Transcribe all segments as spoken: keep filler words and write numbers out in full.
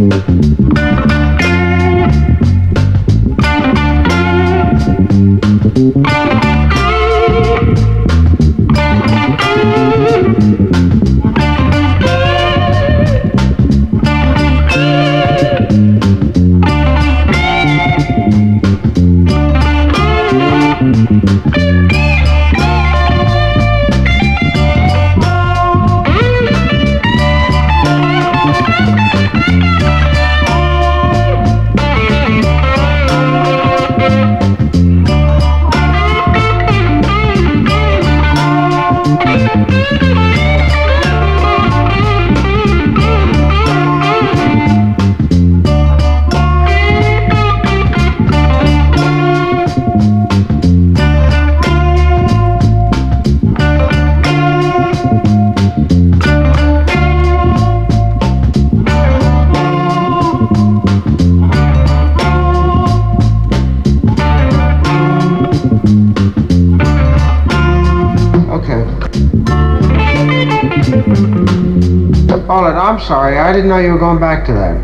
I'm sorry, I didn't know you were going back to that.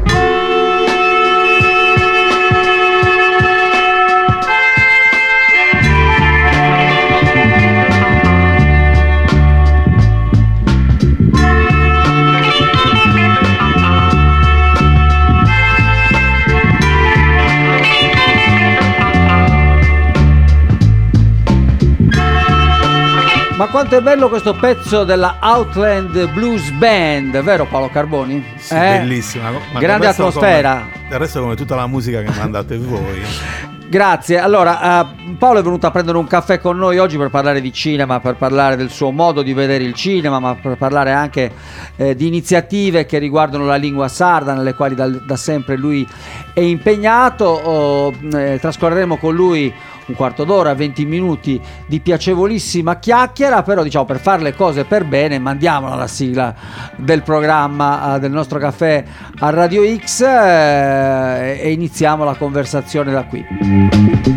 Ma quanto è bello questo pezzo della Outland Blues Band, vero Paolo Carboni? Sì, eh? bellissima. Ma grande atmosfera. Come, del resto come tutta la musica che mandate voi. Grazie. Allora, uh, Paolo è venuto a prendere un caffè con noi oggi per parlare di cinema, per parlare del suo modo di vedere il cinema, ma per parlare anche eh, di iniziative che riguardano la lingua sarda, nelle quali da, da sempre lui è impegnato. Oh, eh, trascorreremo con lui un quarto d'ora, venti minuti di piacevolissima chiacchiera, però diciamo per fare le cose per bene mandiamola la sigla del programma, eh, del nostro caffè a Radio X, eh, e iniziamo la conversazione da qui.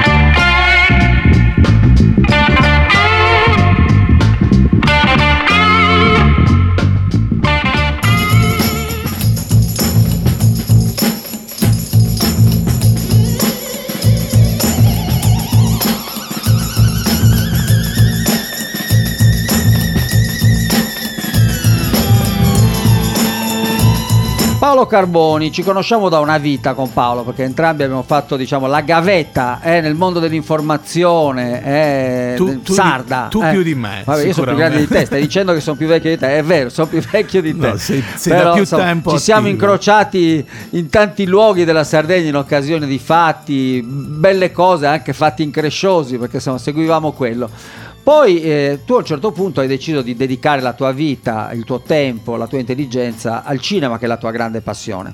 Paolo Carboni, ci conosciamo da una vita con Paolo, perché entrambi abbiamo fatto, diciamo, la gavetta eh, nel mondo dell'informazione eh, tu, tu sarda. Di, tu eh. più di me. Vabbè, io sono più grande di te, stai dicendo che sono più vecchio di te, è vero, sono più vecchio di te. No, sei, sei Però, da più insomma, tempo ci attivo. siamo incrociati in tanti luoghi della Sardegna in occasione di fatti, belle cose, anche fatti incresciosi, perché insomma seguivamo quello. Poi eh, tu a un certo punto hai deciso di dedicare la tua vita, il tuo tempo, la tua intelligenza al cinema, che è la tua grande passione.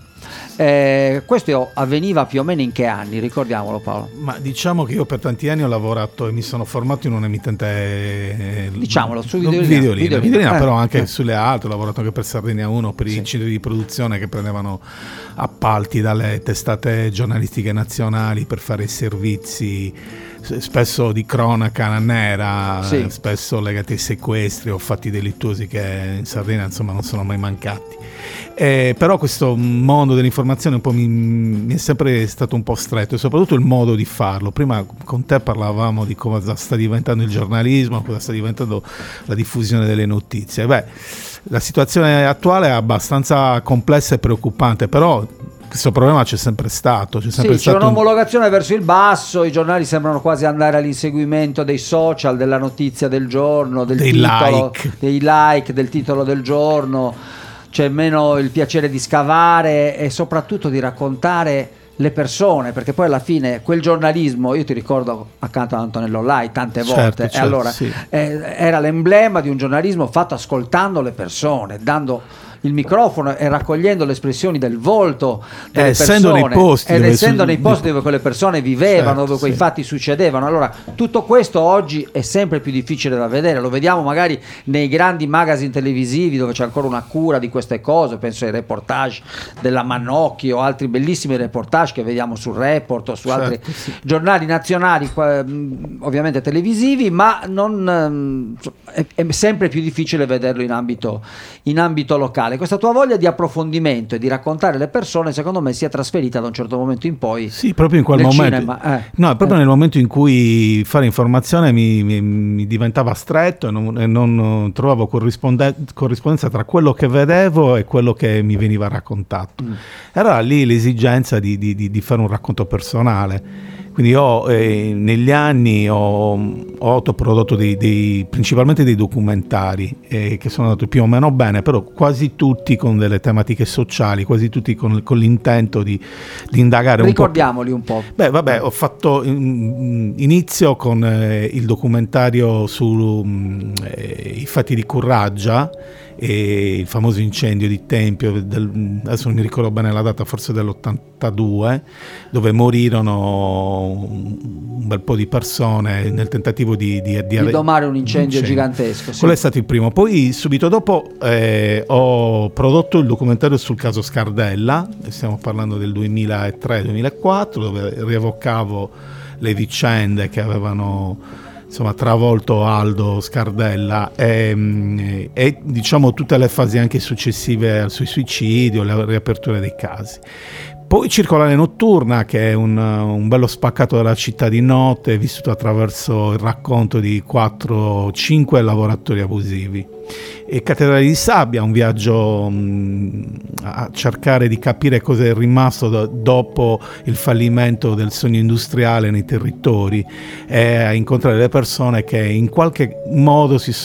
Eh, questo avveniva più o meno in che anni? Ricordiamolo, Paolo. Ma diciamo che io per tanti anni ho lavorato e mi sono formato in un emittente eh, diciamolo su videolina, videolina, videolina. videolina Eh, però anche eh. sulle altre. Ho lavorato anche per Sardegna uno, per sì. i centri di produzione che prendevano appalti dalle testate giornalistiche nazionali per fare i servizi spesso di cronaca nera, sì. spesso legati ai sequestri o fatti delittuosi che in Sardegna insomma non sono mai mancati. Eh, però questo mondo dell'informazione un po' mi, mi è sempre stato un po' stretto, e soprattutto il modo di farlo. Prima con te parlavamo di cosa sta diventando il giornalismo, cosa sta diventando la diffusione delle notizie. Beh, la situazione attuale è abbastanza complessa e preoccupante, però questo problema c'è sempre stato. C'è, sempre sì, stato c'è un'omologazione un... verso il basso, i giornali sembrano quasi andare all'inseguimento dei social, della notizia del giorno, del dei titolo, like. dei like, del titolo del giorno. C'è meno il piacere di scavare e soprattutto di raccontare le persone, perché poi alla fine quel giornalismo, io ti ricordo accanto a Antonello Lai tante volte, certo, certo, e allora sì. eh, era l'emblema di un giornalismo fatto ascoltando le persone, dando il microfono e raccogliendo le espressioni del volto delle eh, essendo persone, nei posti ed dove essendo su... nei posti dove quelle persone vivevano, certo, dove quei sì. fatti succedevano. Allora tutto questo oggi è sempre più difficile da vedere, lo vediamo magari nei grandi magazine televisivi dove c'è ancora una cura di queste cose, penso ai reportage della Mannocchi o altri bellissimi reportage che vediamo sul Report o su certo, altri sì. giornali nazionali, ovviamente televisivi, ma non, è, è sempre più difficile vederlo in ambito, in ambito locale. personale, questa tua voglia di approfondimento e di raccontare le persone, secondo me si è trasferita da un certo momento in poi. Sì, proprio in quel nel momento. Cinema. Eh. No, è proprio eh. nel momento in cui fare informazione mi, mi, mi diventava stretto e non, e non trovavo corrisponde- corrispondenza tra quello che vedevo e quello che mi veniva raccontato. Mm. Era lì l'esigenza di, di, di, di fare un racconto personale. Quindi ho, eh, negli anni ho, ho autoprodotto dei, dei, principalmente dei documentari eh, che sono andati più o meno bene, però quasi tutti con delle tematiche sociali, quasi tutti con, con l'intento di, di indagare un po'. Ricordiamoli un po'. Beh, vabbè, ho fatto in, inizio con eh, il documentario sui eh, fatti di Curraggia, e il famoso incendio di Tempio del, adesso non mi ricordo bene la data, forse dell'ottantadue, dove morirono un bel po' di persone nel tentativo di, di, di, di domare un incendio, incendio. gigantesco. Sì. Quello è stato il primo. Poi subito dopo eh, ho prodotto il documentario sul caso Scardella, stiamo parlando del duemilatré duemilaquattro, dove rievocavo le vicende che avevano insomma travolto Aldo Scardella e, e diciamo tutte le fasi anche successive al suo suicidio, la riapertura dei casi. Poi Circolare Notturna, che è un, un bello spaccato della città di notte, vissuto attraverso il racconto di quattro cinque lavoratori abusivi. E Cattedrale di Sabbia, un viaggio mh, a cercare di capire cosa è rimasto do, dopo il fallimento del sogno industriale nei territori, e a incontrare le persone che in qualche modo si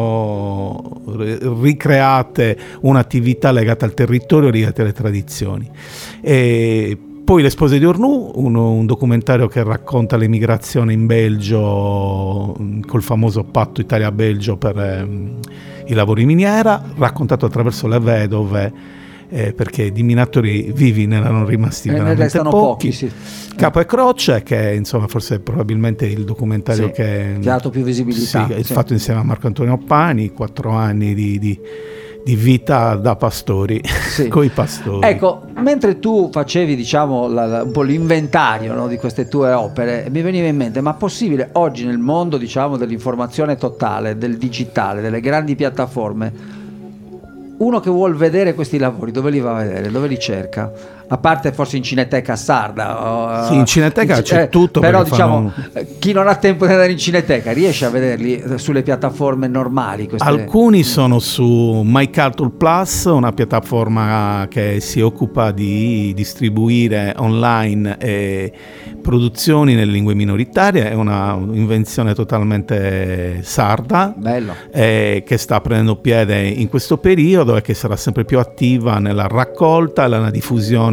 sono ricreate un'attività legata al territorio, legata alle tradizioni. E poi Le spose di Ornù, un, un documentario che racconta l'emigrazione in Belgio col famoso patto Italia-Belgio per ehm, i lavori in miniera, raccontato attraverso le vedove, eh, perché di minatori vivi ne erano rimasti eh, veramente pochi. pochi sì. Capo e Croce, che insomma forse è probabilmente il documentario sì, che ha dato più visibilità. Sì, sì. fatto insieme a Marco Antonio Pani, quattro anni di... di di vita da pastori, sì. Coi pastori. Ecco, mentre tu facevi diciamo la, la, un po' l'inventario, no, di queste tue opere, mi veniva in mente, ma possibile oggi nel mondo diciamo dell'informazione totale, del digitale, delle grandi piattaforme, uno che vuol vedere questi lavori, dove li va a vedere, dove li cerca? A parte forse in Cineteca Sarda. Sì, in Cineteca c'è eh, tutto. Però diciamo, fanno... chi non ha tempo di andare in Cineteca riesce a vederli sulle piattaforme normali? Queste... Alcuni sono su MyCulture Plus, una piattaforma che si occupa di distribuire online eh, produzioni nelle lingue minoritarie, è una invenzione totalmente sarda. Bello. Eh, che sta prendendo piede in questo periodo e che sarà sempre più attiva nella raccolta e nella diffusione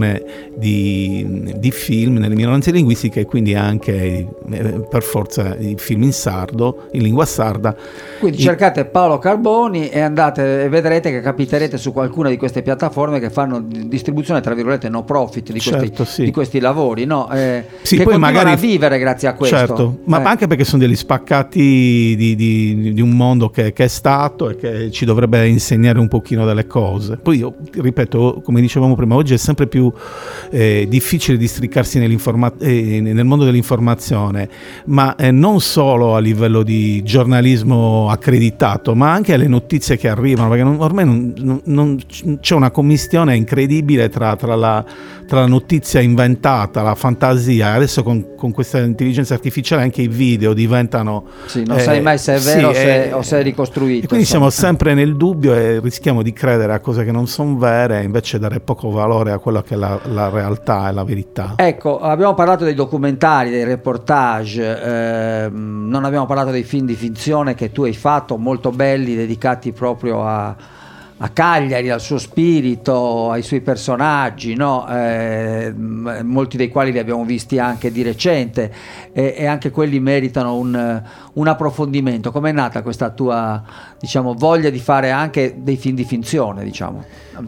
Di, di film nelle minoranze linguistiche, e quindi anche eh, per forza i film in sardo, in lingua sarda. Quindi I... cercate Paolo Carboni e andate e vedrete che capiterete su qualcuna di queste piattaforme che fanno distribuzione tra virgolette no profit di questi, certo, sì. di questi lavori, no? Eh, sì, che poi continuano magari a vivere grazie a questo. Certo, ma eh. anche perché sono degli spaccati di, di, di un mondo che, che è stato e che ci dovrebbe insegnare un pochino delle cose. Poi io ripeto, come dicevamo prima, oggi è sempre più Eh, difficile districarsi eh, nel mondo dell'informazione, ma eh, non solo a livello di giornalismo accreditato, ma anche alle notizie che arrivano, perché non, ormai non, non, non c'è una commistione incredibile tra, tra, la, tra la notizia inventata, la fantasia. Adesso con, con questa intelligenza artificiale anche i video diventano sì, non eh, sai mai se è vero sì, se, eh, o se è ricostruito, e quindi insomma. siamo sempre nel dubbio e rischiamo di credere a cose che non sono vere, invece dare poco valore a quello che è la, la realtà e la verità. Ecco, abbiamo parlato dei documentari, dei reportage, ehm, non abbiamo parlato dei film di finzione che tu hai fatto, molto belli, dedicati proprio a, a Cagliari, al suo spirito, ai suoi personaggi, no? Eh, molti dei quali li abbiamo visti anche di recente, e, e anche quelli meritano un, un approfondimento. Com'è nata questa tua, diciamo, voglia di fare anche dei film di finzione, diciamo?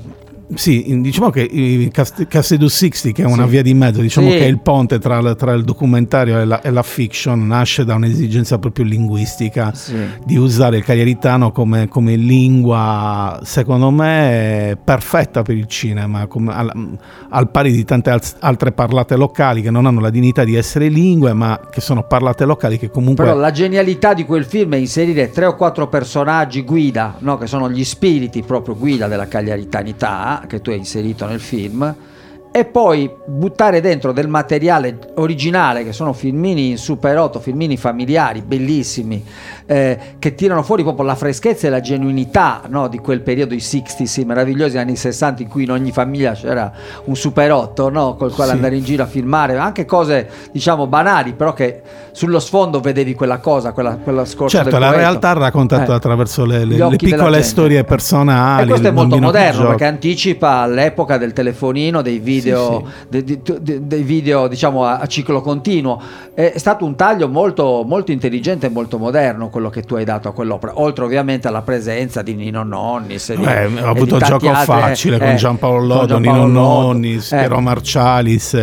Sì, diciamo che il Cast- Castle sessanta, che è una Sì. via di mezzo, diciamo Sì. che è il ponte tra, tra il documentario e la, e la fiction, nasce da un'esigenza proprio linguistica, Sì. di usare il cagliaritano come, come lingua, secondo me, perfetta per il cinema, come al, al pari di tante al- altre parlate locali che non hanno la dignità di essere lingue, ma che sono parlate locali che comunque... Però la genialità di quel film è inserire tre o quattro personaggi guida, no? Che sono gli spiriti proprio guida della cagliaritanità che tu hai inserito nel film, e poi buttare dentro del materiale originale, che sono filmini in Super otto, filmini familiari bellissimi, eh, che tirano fuori proprio la freschezza e la genuinità, no, di quel periodo, i sessanta, sì, meravigliosi anni sessanta, in cui in ogni famiglia c'era un Super otto, no, col quale Sì. andare in giro a filmare anche cose diciamo banali, però che sullo sfondo vedevi quella cosa, quella, quella scorcia Certo, del la poeta. realtà raccontata Eh. attraverso le, le- Gli le occhi della piccole gente. storie personali. E questo è il molto bambino che moderno, gioca. perché anticipa l'epoca del telefonino, dei video, Sì, de- di- de- dei video diciamo a, a ciclo continuo. È stato un taglio molto, molto intelligente e molto moderno quello che tu hai dato a quell'opera, oltre ovviamente alla presenza di Nino Nonnis e di- Eh, e ho di avuto tanti gioco altri, facile eh, con eh, Giampaolo Lodo, con Nino Giampaolo Lodo, Nonnis, eh, Piero Marcialis,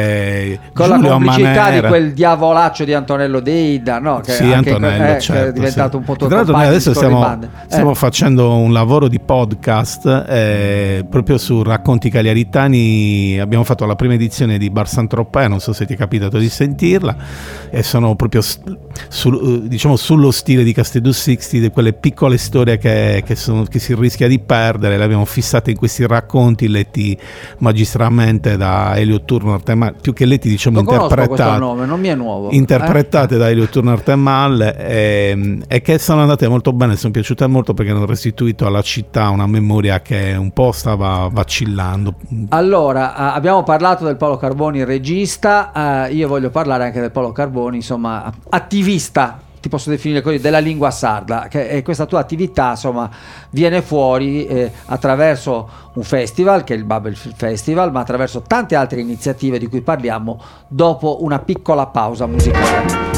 eh, con Giulio la complicità Manera. di quel diavolaccio di Antonello Deida, no? Che Sì, anche- Antonello, eh, che certo, è diventato sì. un po' tuo Tra l'altro noi compagno adesso di stiamo, scorribande. Eh. stiamo facendo un lavoro di podcast eh, proprio su racconti cagliaritani. Abbiamo fatto la prima edizione di Bar Saint-Tropez, non so se ti è capitato di sentirla, e sono proprio s- sul- diciamo sullo stile di Castel sessanta, di quelle piccole storie che, che, sono, che si rischia di perdere. Le abbiamo fissate in questi racconti letti magistralmente da Elio Turner, Temal, più che letti diciamo Lo conosco questo interpretati. nome, non mi è nuovo. interpretate da Elio Turner Temal e, e che sono andate molto bene, sono piaciute molto perché hanno restituito alla città una memoria che un po' stava vacillando. Allora, eh, abbiamo parlato del Paolo Carboni regista, eh, io voglio parlare anche del Paolo Carboni, insomma, attivista, ti posso definire così, della lingua sarda, che e questa tua attività, insomma, viene fuori eh, attraverso un festival, che è il Babel Festival, ma attraverso tante altre iniziative di cui parliamo dopo una piccola pausa musicale.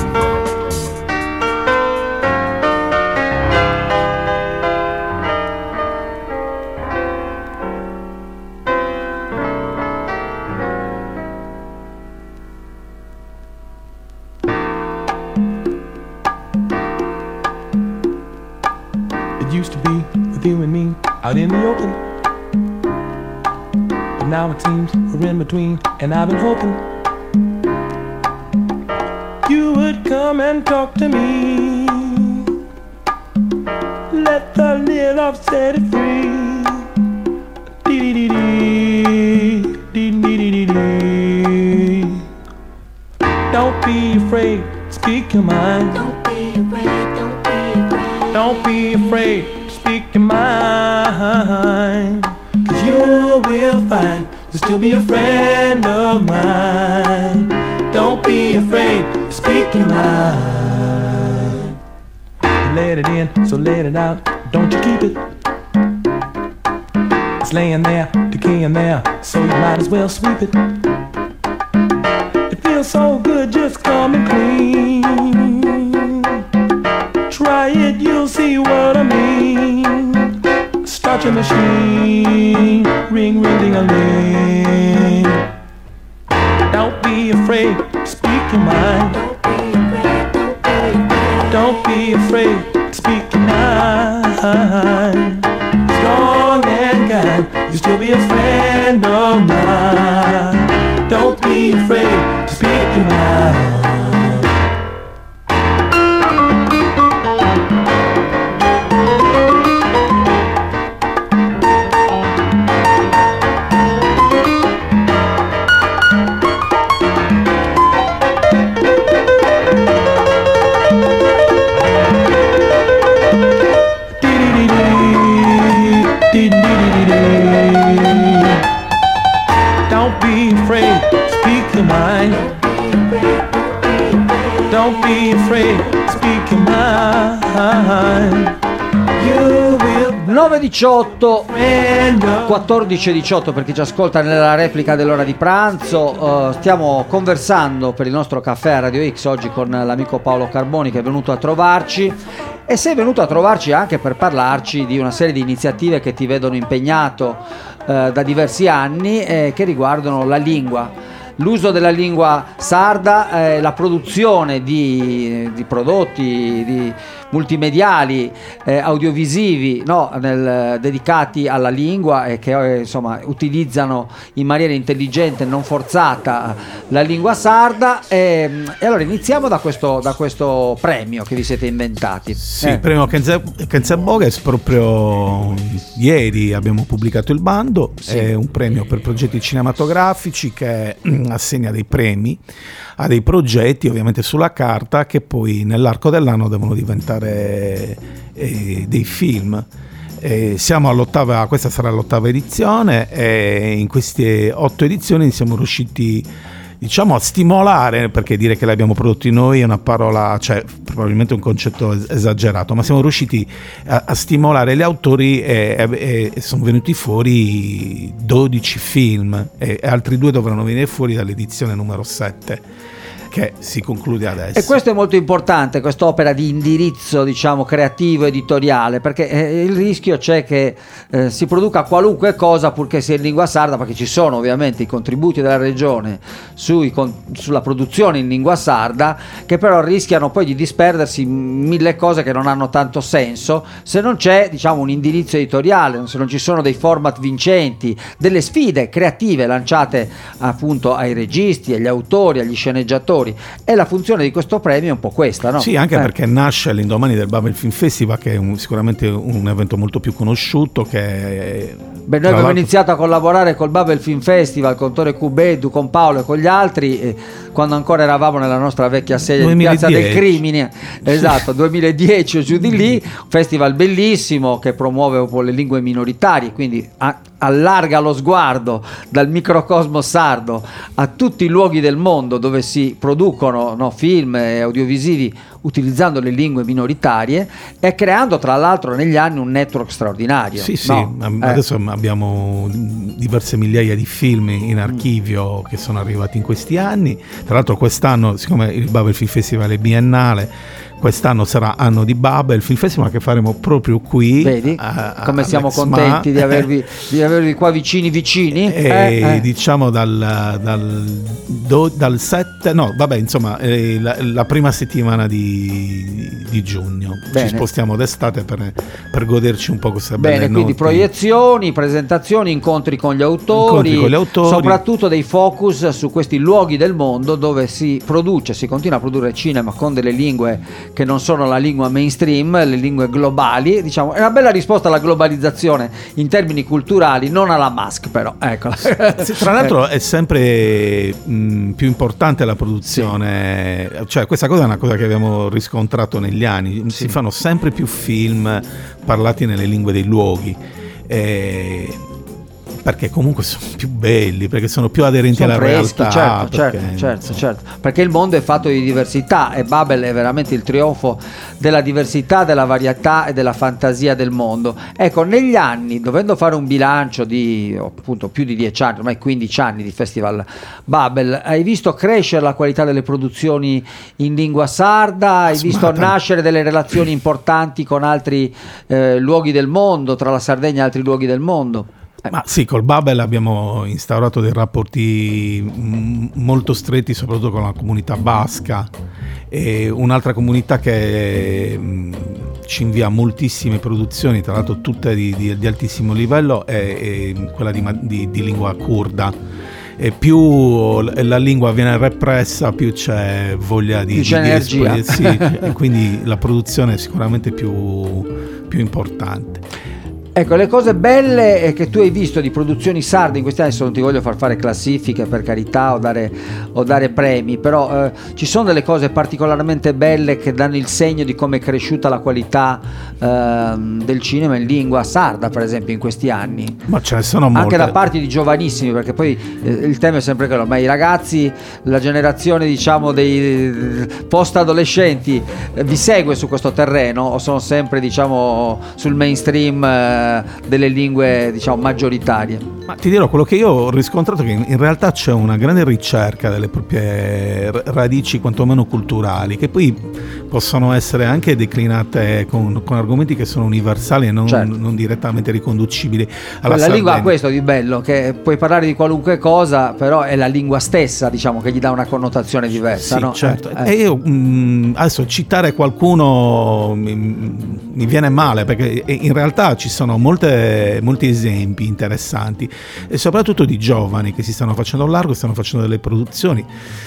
It used to be with you and me out in the open, but now it seems we're in between, and I've been hoping you would come and talk to me. Let the lid off, set it free. Dee-dee-dee-dee, dee-dee-dee-dee. Don't be afraid, speak your mind. Don't be afraid, don't be afraid. Don't be afraid to speak your mind, 'cause you will find you'll still be a friend of mine. Don't be afraid to speak your mind. You let it in, so let it out, don't you keep it. It's laying there, decaying there, so you might as well sweep it. It feels so good just coming clean. Try it, you'll see what I mean. Start your machine, ring, ring, ding a ling. Don't be afraid, speak your mind. Don't be afraid, don't be afraid. Don't be afraid, speak your mind. Strong and kind, you'll still be a friend of mine. Don't be afraid to speak your mind. Don't be afraid, speak your mind. Don't be afraid, speak your mind. You will nove e diciotto, friend of quattordici e diciotto per chi ci ascolta nella replica dell'ora di pranzo. Uh, stiamo conversando per il nostro caffè a Radio X oggi con l'amico Paolo Carboni, che è venuto a trovarci, e sei venuto a trovarci anche per parlarci di una serie di iniziative che ti vedono impegnato uh, da diversi anni e che riguardano la lingua, l'uso della lingua sarda, eh, la produzione di, di prodotti di multimediali, eh, audiovisivi, no, nel, dedicati alla lingua e che eh, insomma utilizzano in maniera intelligente e non forzata la lingua sarda. E, e allora iniziamo da questo, da questo premio che vi siete inventati. Sì, eh. il premio Kenza Boges, proprio ieri abbiamo pubblicato il bando. Sì. È un premio per progetti cinematografici che assegna dei premi a dei progetti ovviamente sulla carta che poi nell'arco dell'anno devono diventare eh, dei film. Eh, siamo all'ottava, questa sarà l'ottava edizione e in queste otto edizioni siamo riusciti, diciamo, a stimolare, perché dire che li abbiamo prodotti noi è una parola, cioè probabilmente un concetto esagerato, ma siamo riusciti a, a stimolare gli autori e, e, e sono venuti fuori dodici film e, e altri due dovranno venire fuori dall'edizione numero sette che si conclude adesso. E questo è molto importante, quest'opera di indirizzo, diciamo, creativo, editoriale, perché eh, il rischio c'è che eh, si produca qualunque cosa purché sia in lingua sarda, perché ci sono ovviamente i contributi della regione sui, con, sulla produzione in lingua sarda, che però rischiano poi di disperdersi in mille cose che non hanno tanto senso se non c'è, diciamo, un indirizzo editoriale, se non ci sono dei format vincenti, delle sfide creative lanciate appunto ai registi, agli autori, agli sceneggiatori. E la funzione di questo premio è un po' questa, no? Sì, anche eh. perché nasce all'indomani del Babel Film Festival, che è un, sicuramente un evento molto più conosciuto. Che Beh, noi abbiamo iniziato a collaborare col Babel Film Festival con Tore Cubedu, con Paolo e con gli altri, eh, quando ancora eravamo nella nostra vecchia sede di Piazza del Crimine, esatto, duemiladieci o giù di lì, un festival bellissimo che promuove un po' le lingue minoritarie, quindi a, allarga lo sguardo dal microcosmo sardo a tutti i luoghi del mondo dove si producono, no, film e audiovisivi utilizzando le lingue minoritarie e creando tra l'altro negli anni un network straordinario. Sì, sì, no? adesso eh. abbiamo diverse migliaia di film in archivio che sono arrivati in questi anni. Tra l'altro quest'anno, siccome il Babel Film Festival è biennale, quest'anno sarà anno di Babel Film Festival che faremo proprio qui. Vedi a, come siamo Alexma. contenti di avervi, di avervi qua vicini vicini. E eh, eh. diciamo dal, dal, do, dal sette, no vabbè insomma eh, la, la prima settimana di, di giugno. Bene. Ci spostiamo d'estate per, per goderci un po' queste bene, belle quindi notti. Proiezioni, presentazioni, incontri con gli autori, Incontri con gli autori, soprattutto dei focus su questi luoghi del mondo dove si produce, si continua a produrre cinema con delle lingue che non sono la lingua mainstream, le lingue globali, diciamo. È una bella risposta alla globalizzazione in termini culturali, non alla Musk però, eccola. Sì, tra l'altro è sempre mh, più importante la produzione, sì. Cioè questa cosa è una cosa che abbiamo riscontrato negli anni, sì. Si fanno sempre più film parlati nelle lingue dei luoghi, e perché comunque sono più belli, perché sono più aderenti sono alla freschi, realtà. Certo, perché, certo, certo, certo, perché il mondo è fatto di diversità e Babel è veramente il trionfo della diversità, della varietà e della fantasia del mondo. Ecco, negli anni, dovendo fare un bilancio di appunto più di dieci anni, ormai quindici anni di Festival Babel, hai visto crescere la qualità delle produzioni in lingua sarda, hai visto Smata. nascere delle relazioni importanti con altri eh, luoghi del mondo, tra la Sardegna e altri luoghi del mondo? Ma sì, col Babel abbiamo instaurato dei rapporti m- molto stretti, soprattutto con la comunità basca, e un'altra comunità che mh, ci invia moltissime produzioni, tra l'altro tutte di, di, di altissimo livello, è, è quella di, di, di lingua curda. E più la lingua viene repressa, più c'è voglia di, più c'è di, energia. Di, sì, e quindi la produzione è sicuramente più, più importante. Ecco, le cose belle eh, che tu hai visto di produzioni sarde in questi anni, se non ti voglio far fare classifiche per carità o dare, o dare premi, però eh, ci sono delle cose particolarmente belle che danno il segno di come è cresciuta la qualità eh, del cinema in lingua sarda, per esempio, in questi anni. Ma ce ne sono molte. Anche da parte di giovanissimi, perché poi eh, il tema è sempre quello, ma i ragazzi, la generazione diciamo dei post adolescenti eh, vi segue su questo terreno o sono sempre diciamo sul mainstream eh, delle lingue diciamo maggioritarie? Ma ti dirò, quello che io ho riscontrato è che in realtà c'è una grande ricerca delle proprie radici quantomeno culturali, che poi possono essere anche declinate con, con argomenti che sono universali e non, certo. non direttamente riconducibili alla la Sardegna. lingua ha questo di bello, che puoi parlare di qualunque cosa, però è la lingua stessa diciamo che gli dà una connotazione diversa, sì, no? certo. Eh, eh. E io mh, adesso citare qualcuno mi, mi viene male, perché in realtà ci sono molte, molti esempi interessanti e soprattutto di giovani che si stanno facendo largo, stanno facendo delle produzioni.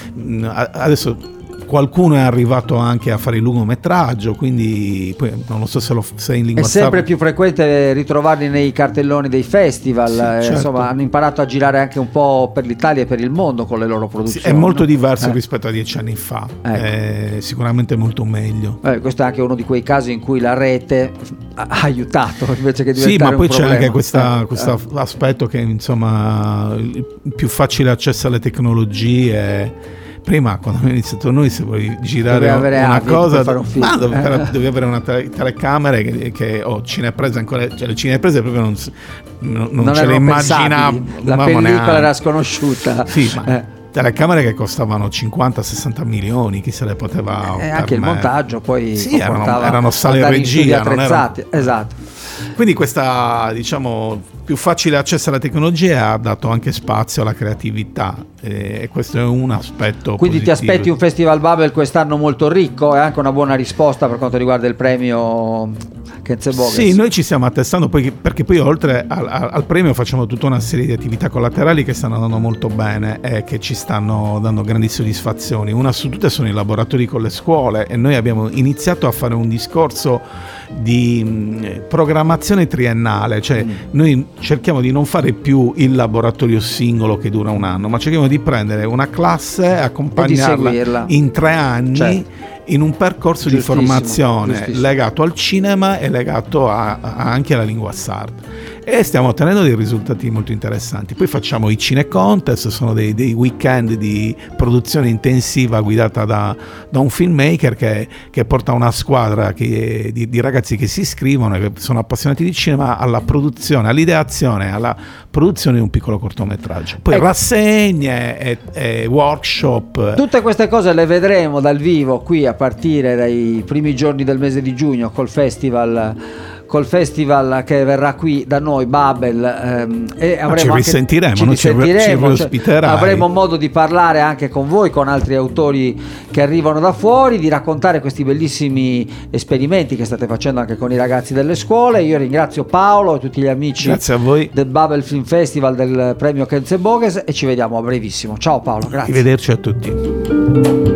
Adesso qualcuno è arrivato anche a fare il lungometraggio, quindi poi non lo so se, lo, se in lingua è sempre sarda. più frequente ritrovarli nei cartelloni dei festival, Sì, eh, certo. insomma hanno imparato a girare anche un po' per l'Italia e per il mondo con le loro produzioni. Sì, è molto diverso eh. rispetto a dieci anni fa, Ecco. è sicuramente molto meglio. Eh, questo è anche uno di quei casi in cui la rete ha aiutato invece che diventare Sì, ma poi un c'è problema. anche questa- Eh, questo eh. aspetto che insomma il più facile accesso alle tecnologie. Prima, quando abbiamo iniziato noi, se vuoi girare Dovevi avere una Avid cosa, per fare un film. ma dovevi, Eh. dovevi avere una tele- telecamera che, che o cineprese ancora, cioè le cineprese proprio non, s- non, non Non ce le erano immaginavo. pensabili. La pellicola era sconosciuta. Sì, ma Eh. telecamere che costavano cinquanta sessanta milioni, chi se le poteva E anche il permettere. montaggio poi Sì, erano, comportava erano sale andare in studi regia, non erano- attrezzati. Esatto. Quindi questa, diciamo, più facile accesso alla tecnologia ha dato anche spazio alla creatività e questo è un aspetto Quindi ti positivo. aspetti un Festival Babel quest'anno molto ricco e anche una buona risposta per quanto riguarda il premio Kenzeboges. Sì, noi ci stiamo attestando poi, perché poi oltre al, al premio facciamo tutta una serie di attività collaterali che stanno andando molto bene e che ci stanno dando grandi soddisfazioni. Una su tutte sono i laboratori con le scuole e noi abbiamo iniziato a fare un discorso di mh, programmazione triennale, cioè Mm. noi cerchiamo di non fare più il laboratorio singolo che dura un anno, ma cerchiamo di prendere una classe e accompagnarla seguirla. in tre anni. Certo. In un percorso di Giustissimo, formazione giustissimo. legato al cinema e legato a, a- anche alla lingua sarda, e stiamo ottenendo dei risultati molto interessanti. Poi facciamo i Cine Contest, sono dei, dei weekend di produzione intensiva guidata da, da un filmmaker che, che porta una squadra che, di, di ragazzi che si iscrivono e che sono appassionati di cinema alla produzione, all'ideazione, alla produzione di un piccolo cortometraggio. Poi Ecco. rassegne e, e workshop. Tutte queste cose le vedremo dal vivo qui a partire dai primi giorni del mese di giugno col festival col festival che verrà qui da noi, Babel, ehm, e avremo ci anche- risentiremo, ci non ci- risentiremo, ci cioè, ospiterai. avremo modo di parlare anche con voi, con altri autori che arrivano da fuori, di raccontare questi bellissimi esperimenti che state facendo anche con i ragazzi delle scuole. Io ringrazio Paolo e tutti gli amici Grazie a voi. del Babel Film Festival, del premio Kenzeboges, e ci vediamo a brevissimo. Ciao Paolo, grazie. Arrivederci a tutti.